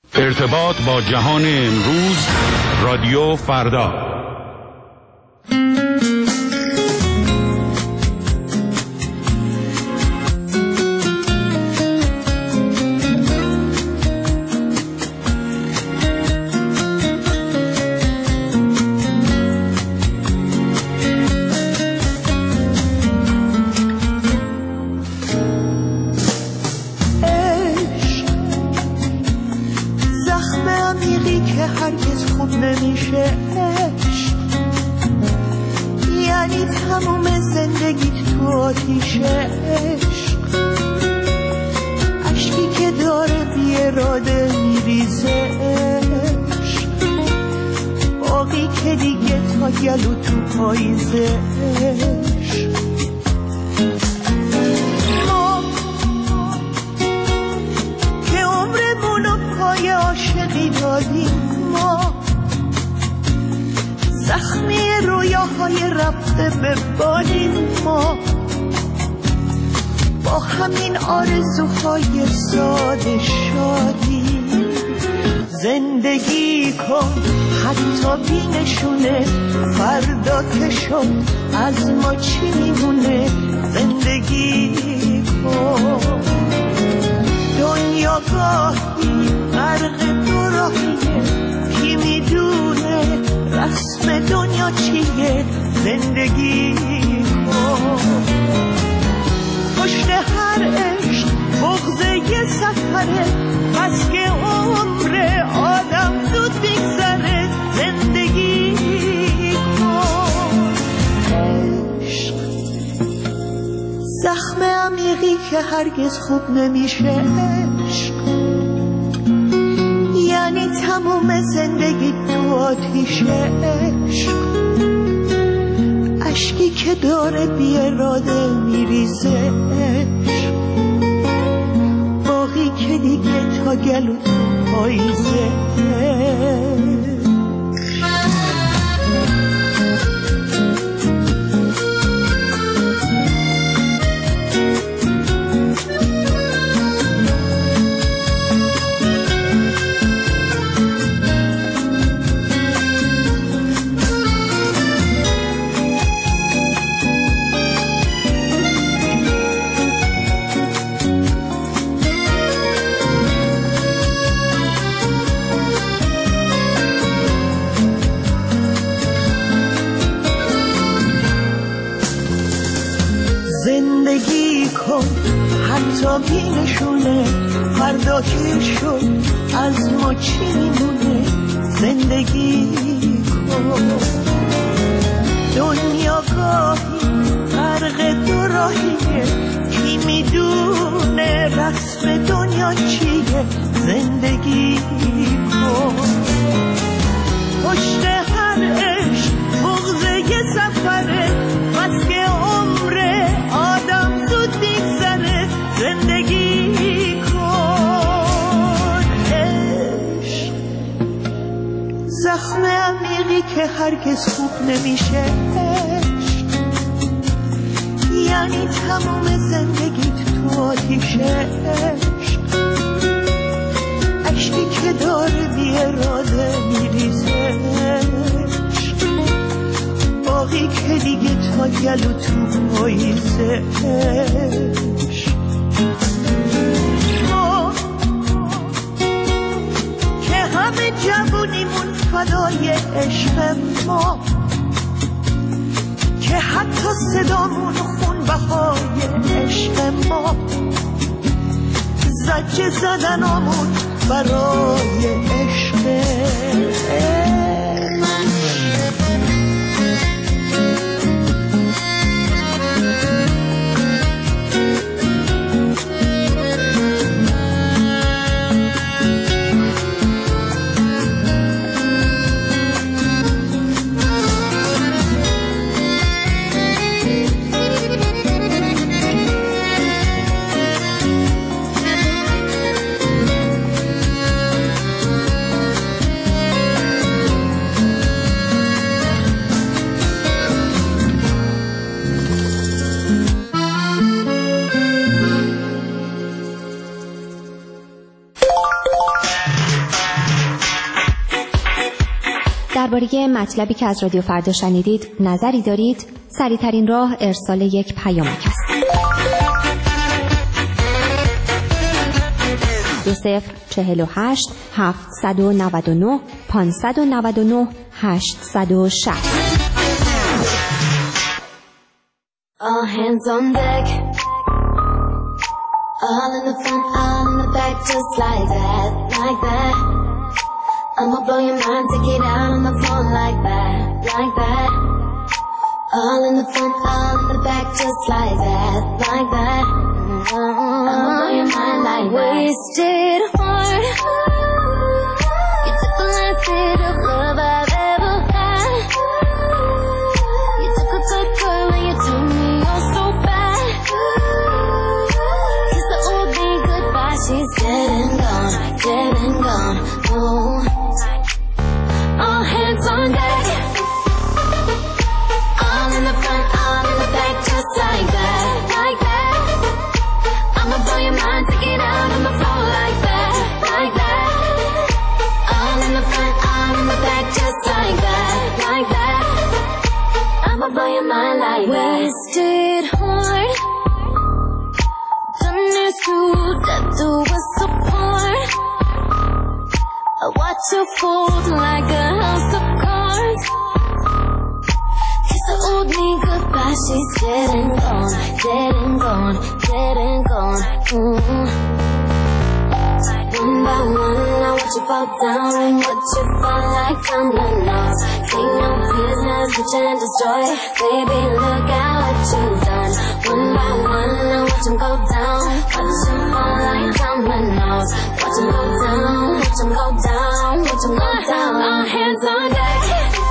ارتباط با جهان امروز، رادیو فردا. زندگی کن حتی بی نشونه، فردا که شد از ما چی میمونه. زندگی کن، دنیا گاهی غرق دو راهیه، کی میدونه رسم دنیا چیه. زندگی کن، پشت هر عشق بغض یه سفره، پس که عمر آدم زود میگذره. زندگی کن، عشق زخم عمیقی که هرگز خوب نمیشه. عشق یعنی تموم زندگی تو آتیشه. عشق اشکی که داره بی اراده میریزه. عشق باقی که دیگه تا گلو تو پاییزه. زندگی کن حتی بی نشونه، فردا که شد از ما چی میمونه. زندگی کن، دنیا گاهی غرق دو راهیه، کی میدونه رسم دنیا چیه. زندگی کن، پشت هر عشق بغض یه سفره، پس که عمر آدم زود میگذره. زندگی کن، عشق زخم عمیقی که هرگز خوب نمیشه. عشق یعنی تموم زندگیت تو آتیشه. عشق اشکی که داره بی اراده میریزه. باقی که دیگه تا گلو تو پاییزه. ما که همه جوونیمون فدای عشق ما، که حتی صدامون خون بهای عشق ما، زجه زدنامون برای عشق. درباره مطلبی که از رادیو فردا شنیدید نظری دارید؟ سریع‌ترین راه ارسال یک پیامک است. 2048 799 599 860. All hands on deck. All in the front, all in the back, just like that, like that. I'ma blow your mind, take it out on the phone like that, like that. All in the front, all in the back, just like that, like that. I'ma blow your mind like that. Wasted heart. You took the last bit of love I've ever had. You took a good girl and you turned me on so bad. Kiss the old me goodbye, she's dead and gone, dead and gone. Oh, all hands on deck. All in the front, all in the back, just like that, like that. I'ma blow your mind, take it out on the floor like that, like that. All in the front, all in the back, just like that, like that. I'ma blow your mind like that. Wasted heart. Done this to that do us apart. I watch you fold like a house of cards. Kiss the old me goodbye, she's dead and gone, dead and gone, dead and gone. One by one, I watch you fall down and watch you fall like dominoes. Take no prisoners, switch and destroy. Baby, look at what you've done. One by one, I watch them go down, watch them fall like dominoes. Watch them go down, watch them go down, watch them go down. All hands on deck.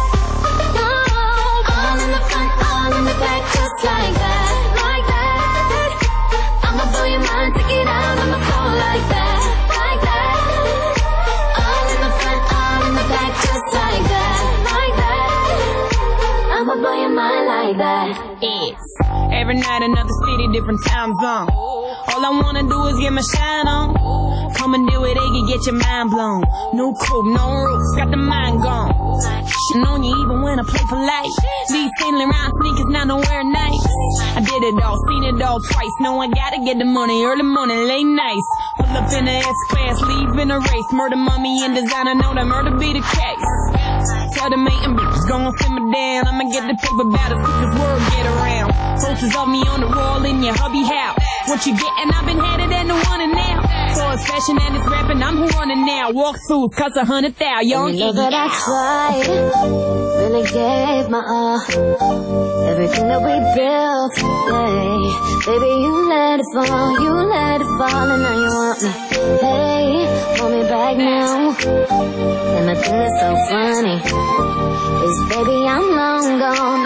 All in the front, all in the back, just like that, like that. I'ma blow your mind, take it out on the floor like that, like that. All in the front, all in the back, just like that, like that. I'ma blow your mind like that. It's every night another city, different time zone. All I wanna do is get my shine on. Come and do it, they can get your mind blown. No coupe, no roofs, got the mind gone. Shitting on you even when I play polite. These sailing around sneakers, not nowhere nice. I did it all, seen it all twice. No, I gotta get the money, early morning, late nights. Pull up in the S-Class, leave in a race. Murder, mommy, and designer, know that murder be the case. Tell the mating bitches, gon' simmer down. I'ma get the paper about as quick as word get around. Posters of me on the wall in your hubby house. What you gettin'? I've been headed and the one and now. So it's fashion and it's rapping, I'm who running now. Walk through, cost 100,000. Young know that I tried, really gave my all. Everything that we built, hey. Baby, you let it fall, and now you want me. Hey, want me back now. And the thing that's so funny is, baby, I'm long gone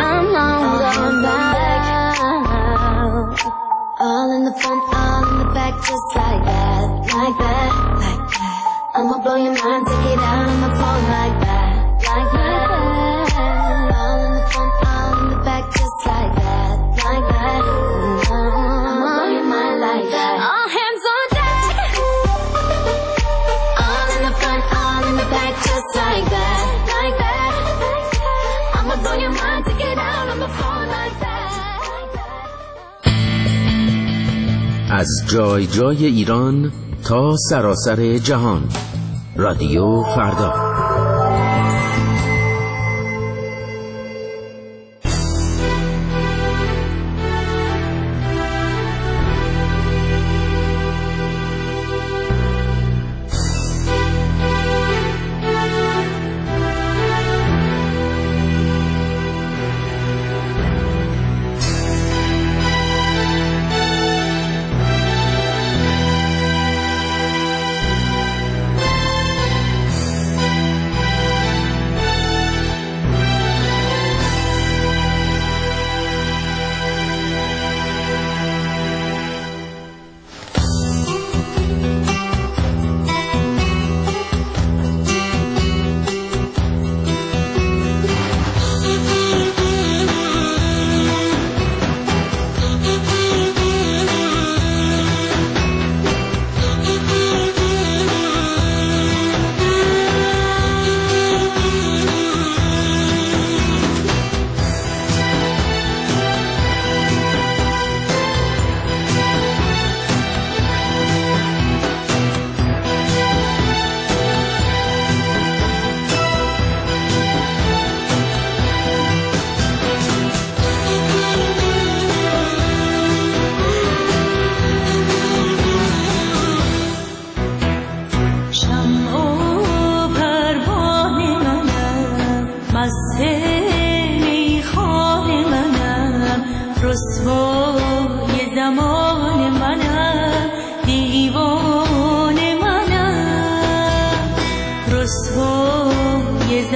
now. All in the front, all in the back, just like that, like that, like that. I'ma blow your mind, take it out on the phone like that, like that. All in the front, all in the back, just like that, like that. I'ma blow your mind like that. All hands on deck. All in the front, all in the back, just like that, like that. I'ma blow your mind, take it out on the phone like that. از جای جای ایران تا سراسر جهان، رادیو فردا.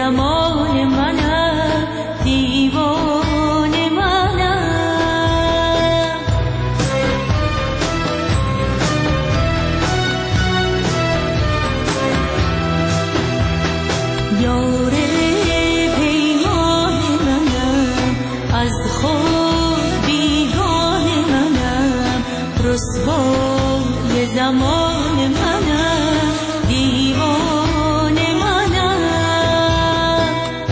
زمان منم دیوانه منم یار پیمان منم از خود بیگانه منم رسوای زمان منم دیوانه منم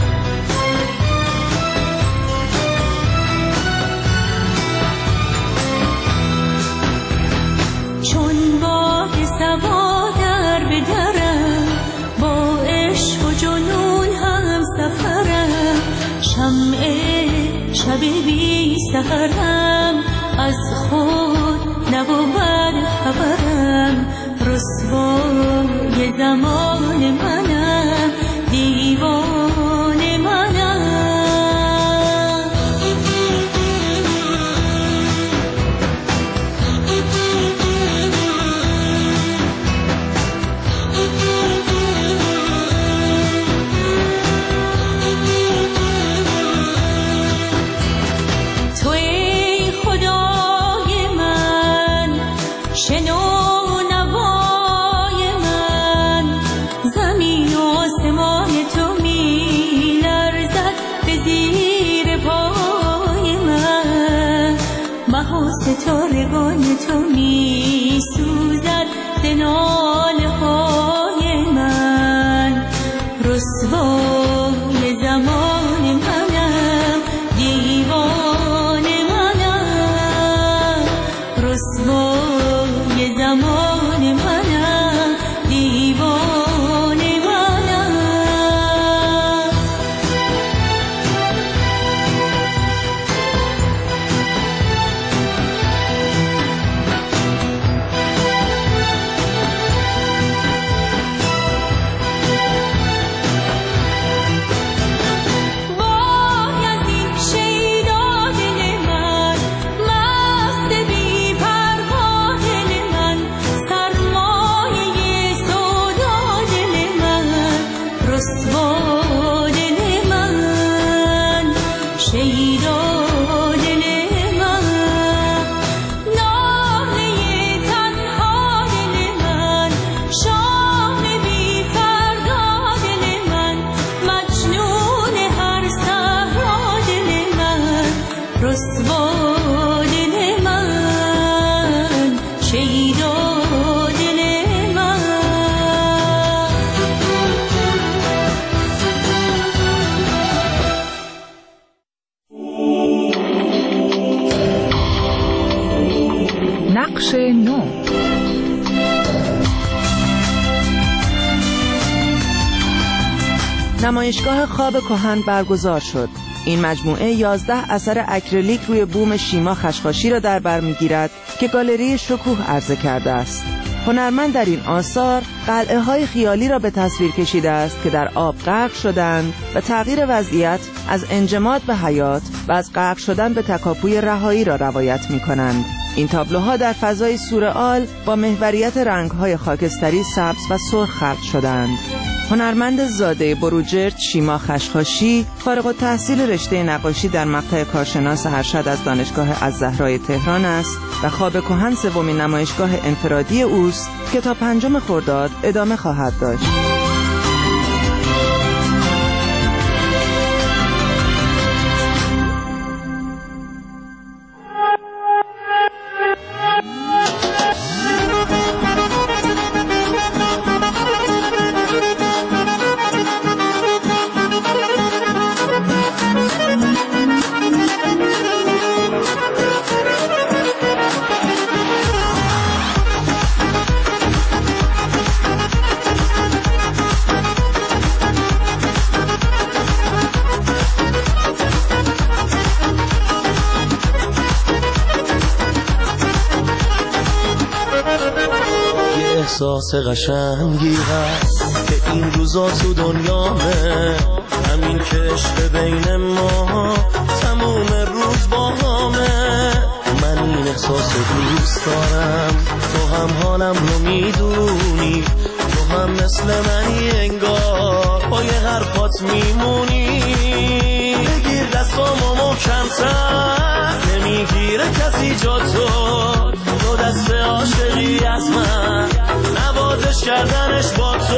چون باد صبا در بدرم با عشق و جنون هم سفرم شمع شب بی سحرم از خود نبود خبرم رسوای زمان منم دیوانه منم توی خدای من شنو نوای من زمین و آسمان تو می لرزد به زیر پای من مه و ستارگان تو می سوزد ز ناله های من رسوای زمان منم دیوانه منم رسوای زمان منم دیوانه منم وای از این شیدا دل من مست بی پروا دل من سرمایه سودا دل من رسوا دل من شیدا دل من ناله تنها دل من شام بی فردا دل من مجنون هر صحرا دل من رسوا دل من شیدا دل من نقش نو نمایشگاه خواب کهن برگزار شد. این مجموعه 11 اثر اکریلیک روی بوم شیما خشخاشی را در بر می‌گیرد که گالری شکوه عرضه کرده است. هنرمند در این آثار قلعه‌های خیالی را به تصویر کشیده است که در آب غرق شدند و تغییر وضعیت از انجماد به حیات و از غرق شدن به تکاپوی رهایی را روایت می‌کنند. این تابلوها در فضای سورئال با محوریت رنگ‌های خاکستری، سبز و سرخ خلق شدند. هنرمند زاده بروجرد شیما خشخاشی فارغ التحصیل رشته نقاشی در مقطع کارشناس ارشد از دانشگاه الزهرای تهران است و خواب کهن سومین نمایشگاه انفرادی اوست که تا 5 خرداد ادامه خواهد داشت. احساس قشنگی هست که این روزا تو دنیامه، همین که عشق بین ما تموم روز با همه. من این احساس دوست دارم، تو هم حالم رو میدونی، تو هم مثل منی انگار، پای حرفات میمونی. بگیر دستامو محکم‌تر، نمیگیره کسی جا تو دست عاشقی از من، نوازش کردنش با تو.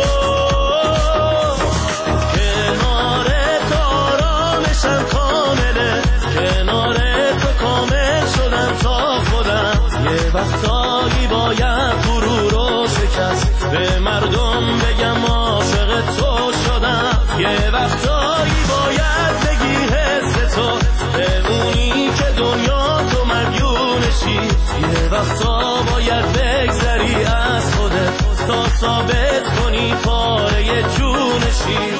کنار تو آرامشم کامله، کنار تو کامل شدم تا خودم. یه وقتایی باید غرور رو شکست، به مردم بگم عاشق تو شدم. یه وقتایی باید بگی حس تو، بمونی که دنیا تو مدیونشی. یه وقتا باید بگذری از خودت تا ثابت کنی پاره جونشی.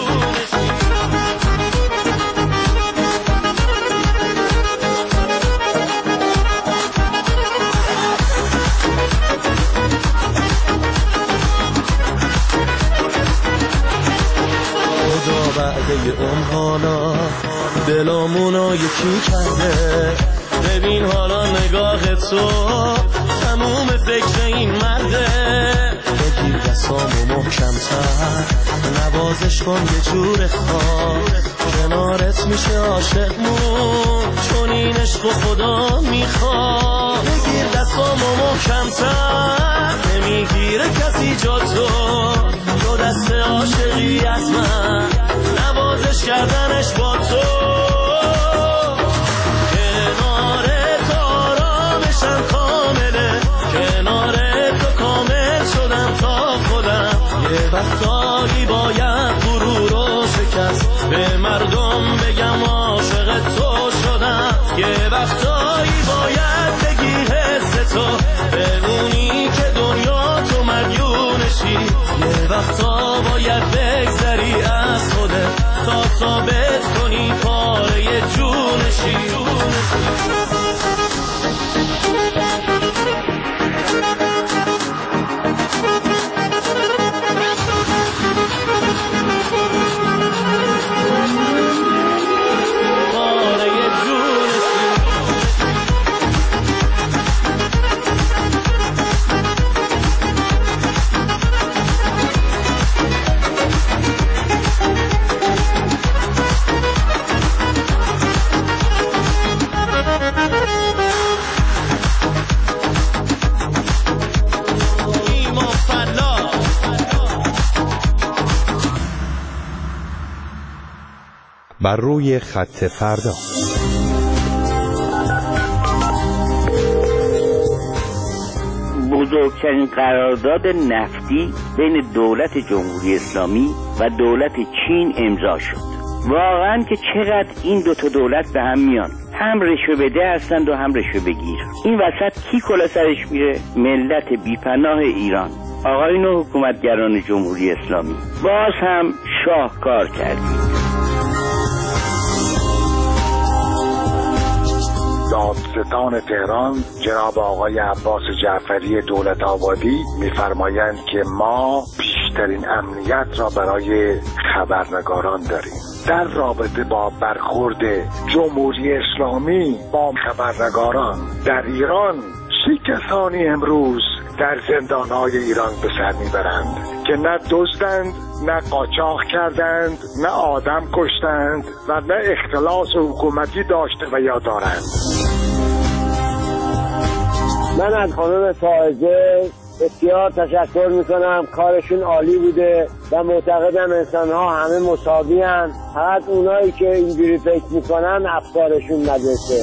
بعد اون حالا دلامونو یکی کرده، ببین حالا نگاه تو تموم فکر این مرده. بگیر دستامو محکم‌تر، نوازش کن یه جور خواب، کنارت میشه عاشقمون، چون این عشق و خدا میخواد. بگیر دستامو محکم‌تر، نمیگیره کسی جا تو دست عاشقی از من، نوازش کردنش با تو. کنار تو آرامشم کامله، کنار تو کامل شدم تا خودم. یه وقتایی باید غرور رو شکست، به مردم بگم عاشق تو شدم. یه وقتایی باید بگی حس تو، بمونی که دنیا تو مدیونشی. یه وقتا باید بگذری از خودت تا ثابت کنی پاره جونشی. بر روی خط فردا. بزرگترین قرارداد نفتی بین دولت جمهوری اسلامی و دولت چین امضا شد. واقعا که چقدر این دوتا دولت به هم میان، هم رشوه بده هستند و هم رشوه بگیر. این وسط کی کلا سرش میره؟ ملت بیپناه ایران. آقایون و حکومتگران جمهوری اسلامی، باز هم شاهکار کردید. دادستان تهران جناب آقای عباس جعفری دولت آبادی می‌فرمایند که ما بیشترین امنیت را برای خبرنگاران داریم. در رابطه با برخورد جمهوری اسلامی با خبرنگاران در ایران، چه کسانی امروز در زندان‌های ایران به سر میبرند که نه دزدند، نه قاچاق کردند، نه آدم کشتند و نه اختلاس حکومتی داشته و یا دارند. من از خانم فائزه بسیار تشکر میکنم، کارشون عالی بوده و معتقدم انسان‌ها همه مساوی هستند، فقط اونایی که اینجوری فکر میکنن افکارشون نداشته.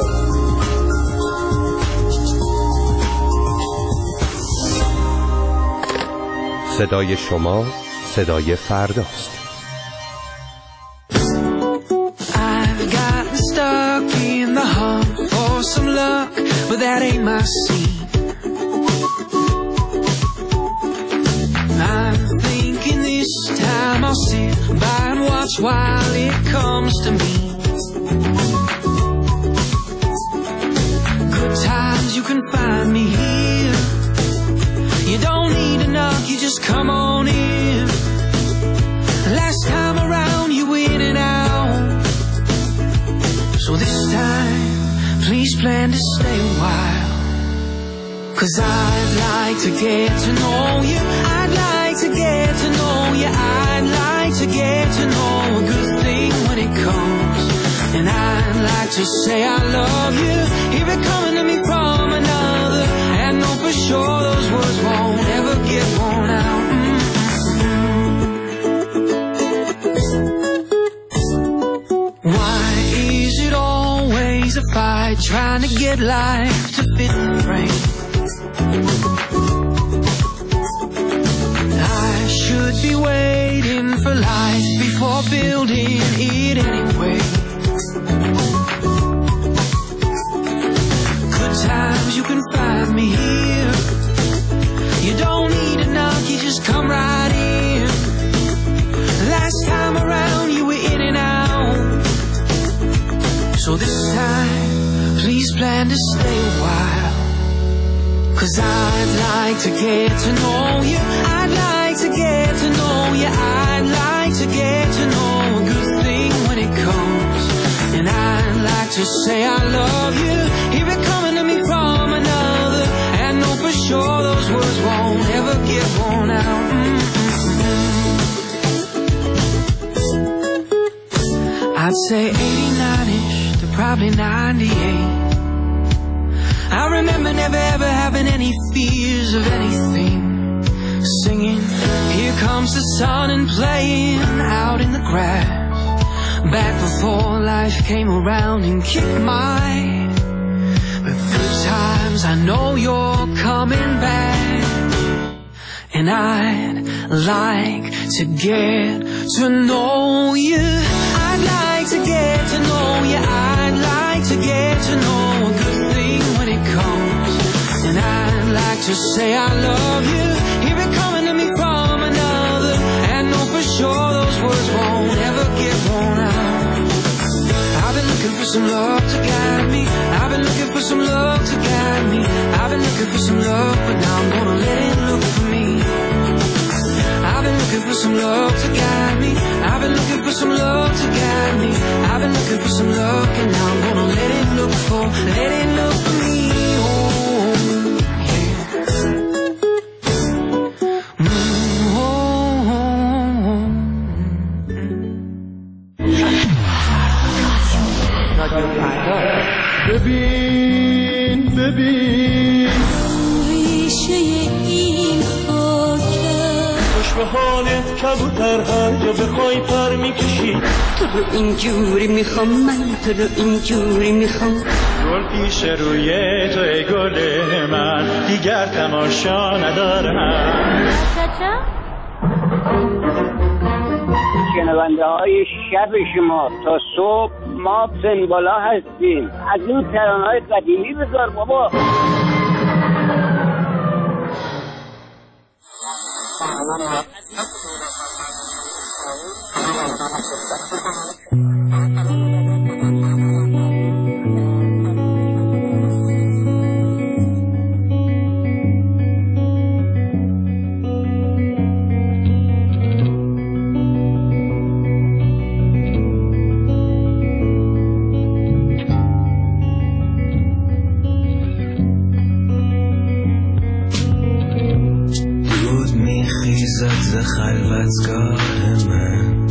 صدای شما صدای فرداست. I've gotten stuck in the hunt for some luck, but that ain't my scene. I'm thinking this time I'll sit by and watch while it comes to me. Good times you can find me here. You don't need to knock, you just come on in. Last time around you in and out, so this time please plan to stay a while. 'Cause I'd like to get to know you, I'd like to get to know you, I'd like to get to know a good thing like to say I love you. Hear it coming to me from another, and know for sure those words won't ever get worn out. Why is it always a fight trying to get life to fit the frame? I should be waiting for life before building it anyway. Good times, you can find me here. You don't need a knock, you just come right in. Last time around you were in and out, so this time please plan to stay a while. 'Cause I'd like to get to know you. I'd like to get to know you. I'd like to get to know a good thing when it comes. And I'd like to say I love you. Hear it coming to me from another, and know for sure those words won't ever get worn out. I'd say 89-ish to probably 98. I remember never ever having any fears of anything. Singing, here comes the sun, and playing out in the grass. Back before life came around and kicked my good times. I know you're coming back, and I'd like to get to know you. I'd like to get to know you. I'd like to get to know a good thing when it comes. And I'd like to say I love you. Hear it coming to me from another, and know for sure those words won't ever get worn out. I've been looking for some love to guide me. I've been looking for some love to guide me. I've been looking for some love, but now I'm gonna let it look for me. I've been looking for some love to guide me. I've been looking for some love to guide me. I've been looking for some love, and now I'm gonna let it look for me. Oh, yeah. ببین ریشه این خاکه خوش به حالت کبوتر، هر جا بخوای پر میکشی. تو رو اینجوری میخوام، من تو رو اینجوری میخوام. گل پیش روی تو ای گل من، دیگر تماشا ندارم. شنونده های شب شما تا صبح ما پنبالا هستیم. از اون ترانه‌های قدیمی بذار بابا. ز خلوتگاه من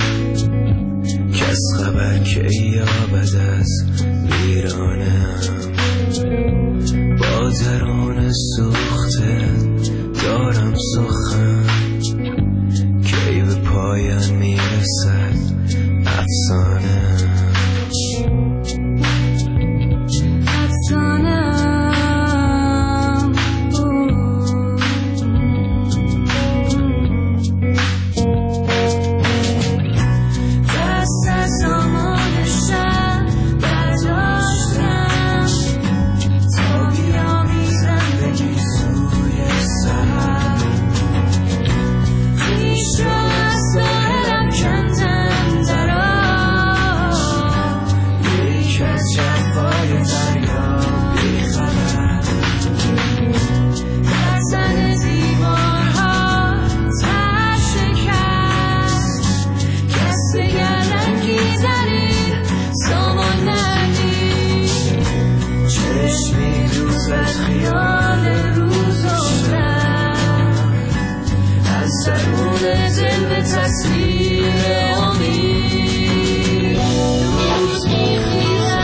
کس خبر که یابد از ویرانم. با درون سوخته دارم سخن، کی به پایان میرسد افسانه. تصویر امید روز میخیزد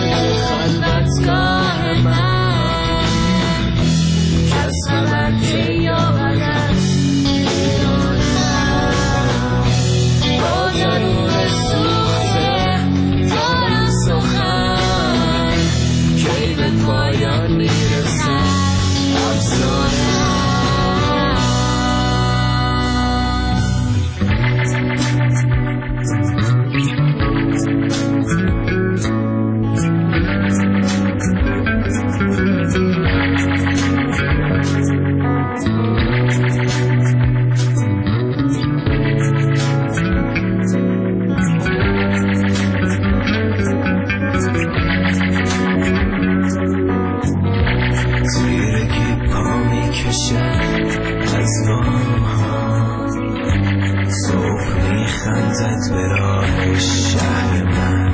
میخندد به راه شهر من،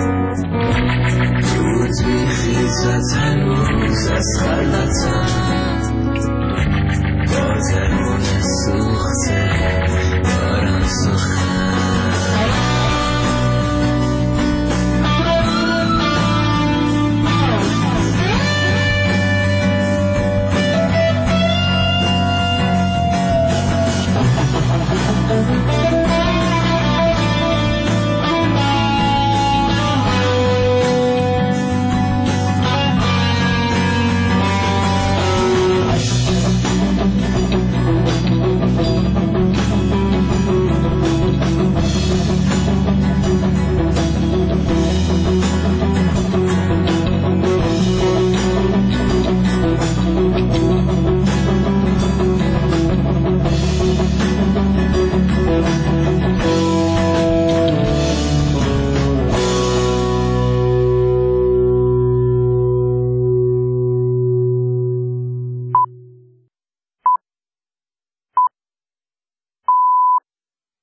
دود میخیزد هنوز از خلوتم،